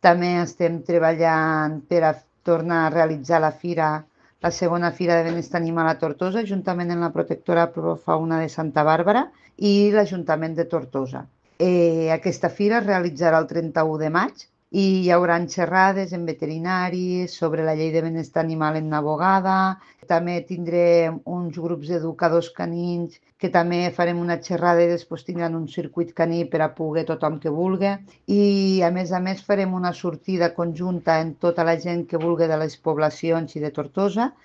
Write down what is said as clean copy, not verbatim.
També estem treballant per a tornar a realitzar la segona Fira de Benestar Animal a Tortosa, juntament amb la Protectora Profauna de Santa Bàrbara i l'Ajuntament de Tortosa. Aquesta fira es realitzarà el 31 de maig i hi haurà xerrades en veterinari sobre la llei de benestar animal en abogada. També tindrem uns grups d'educadors canins que també farem una xerrada i després tindran un circuit caní per a poder tothom que vulgui. I a més farem una sortida conjunta amb tota la gent que vulgui de les poblacions i de Tortosa